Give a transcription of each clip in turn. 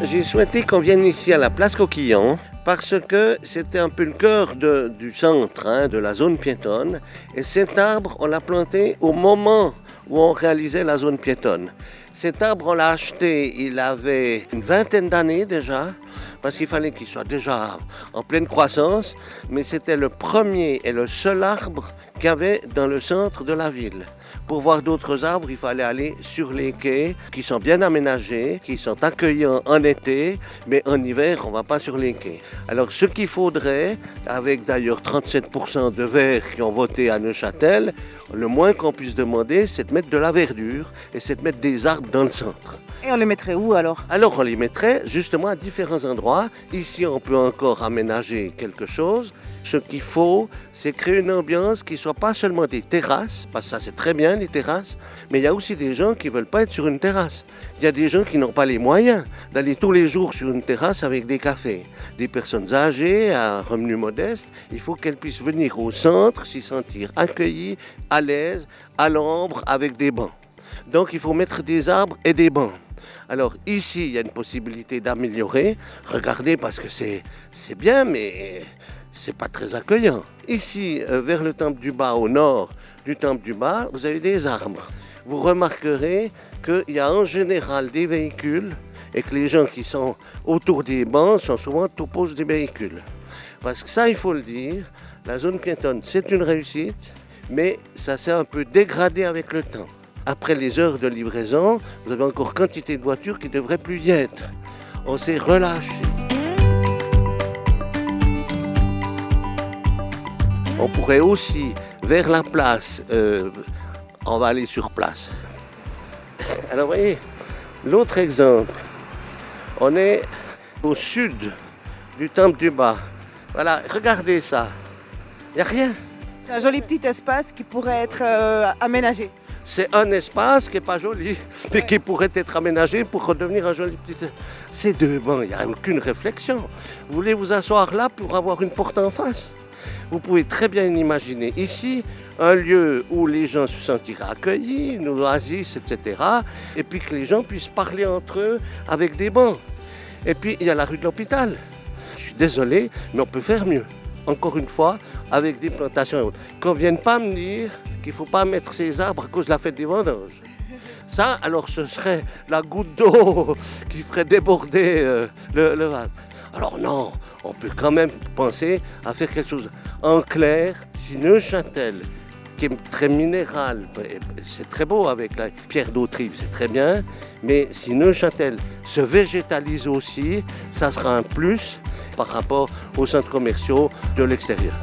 J'ai souhaité qu'on vienne ici à la place Coquillon parce que c'était un peu le cœur du centre, de la zone piétonne. Et cet arbre, on l'a planté au moment où on réalisait la zone piétonne. Cet arbre, on l'a acheté, il avait une vingtaine d'années déjà, parce qu'il fallait qu'il soit déjà en pleine croissance, mais c'était le premier et le seul arbre qu'il y avait dans le centre de la ville. Pour voir d'autres arbres, il fallait aller sur les quais qui sont bien aménagés, qui sont accueillants en été, mais en hiver, on ne va pas sur les quais. Alors ce qu'il faudrait, avec d'ailleurs 37% de Verts qui ont voté à Neuchâtel, le moins qu'on puisse demander, c'est de mettre de la verdure et c'est de mettre des arbres dans le centre. Et on les mettrait où alors? Alors on les mettrait justement à différents endroits. Ici, on peut encore aménager quelque chose. Ce qu'il faut, c'est créer une ambiance qui ne soit pas seulement des terrasses, parce que ça c'est très bien les terrasses, mais il y a aussi des gens qui ne veulent pas être sur une terrasse. Il y a des gens qui n'ont pas les moyens d'aller tous les jours sur une terrasse avec des cafés. Des personnes âgées, à revenus modestes, il faut qu'elles puissent venir au centre, s'y sentir accueillies, à l'aise, à l'ombre, avec des bancs. Donc il faut mettre des arbres et des bancs. Alors ici, il y a une possibilité d'améliorer. Regardez, parce que c'est bien, mais c'est pas très accueillant. Ici, vers le temple du Bas, au nord du temple du Bas, vous avez des arbres. Vous remarquerez qu'il y a en général des véhicules et que les gens qui sont autour des bancs sont souvent tout proches des véhicules. Parce que ça, il faut le dire, la zone piétonne, c'est une réussite, mais ça s'est un peu dégradé avec le temps. Après les heures de livraison, vous avez encore quantité de voitures qui ne devraient plus y être. On s'est relâché. On pourrait aussi, vers la place, on va aller sur place. Alors vous voyez, l'autre exemple, on est au sud du temple du Bas. Voilà, regardez ça, il n'y a rien. C'est un joli petit espace qui pourrait être aménagé. C'est un espace qui n'est pas joli, mais qui pourrait être aménagé pour redevenir un joli petit... C'est deux bancs, il n'y a aucune réflexion. Vous voulez vous asseoir là pour avoir une porte en face? Vous pouvez très bien imaginer ici un lieu où les gens se sentiraient accueillis, une oasis, etc. Et puis que les gens puissent parler entre eux avec des bancs. Et puis il y a la rue de l'Hôpital. Je suis désolé, mais on peut faire mieux. Encore une fois, avec des plantations et autres. Qu'on ne vienne pas me dire qu'il ne faut pas mettre ces arbres à cause de la fête des vendanges. Ça, alors ce serait la goutte d'eau qui ferait déborder le vase. Alors non, on peut quand même penser à faire quelque chose. En clair, si Neuchâtel, qui est très minéral, c'est très beau avec la pierre d'Autrive, c'est très bien, mais si Neuchâtel se végétalise aussi, ça sera un plus par rapport aux centres commerciaux de l'extérieur.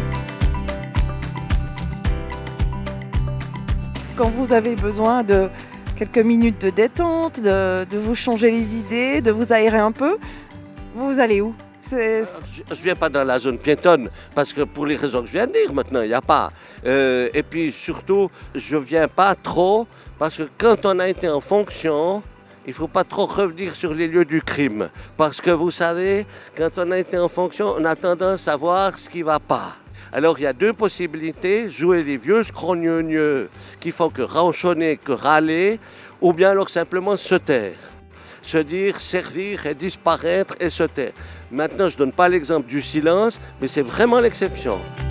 Quand vous avez besoin de quelques minutes de détente, de vous changer les idées, de vous aérer un peu, vous allez où? Je ne viens pas dans la zone piétonne parce que pour les raisons que je viens de dire maintenant, il n'y a pas. Et puis surtout, je ne viens pas trop parce que quand on a été en fonction, il ne faut pas trop revenir sur les lieux du crime. Parce que vous savez, quand on a été en fonction, on a tendance à voir ce qui ne va pas. Alors il y a deux possibilités, jouer les vieux scrogneux qui font que ronchonner, que râler, ou bien alors simplement se taire. Se dire, servir et disparaître et se taire. Maintenant, je ne donne pas l'exemple du silence, mais c'est vraiment l'exception.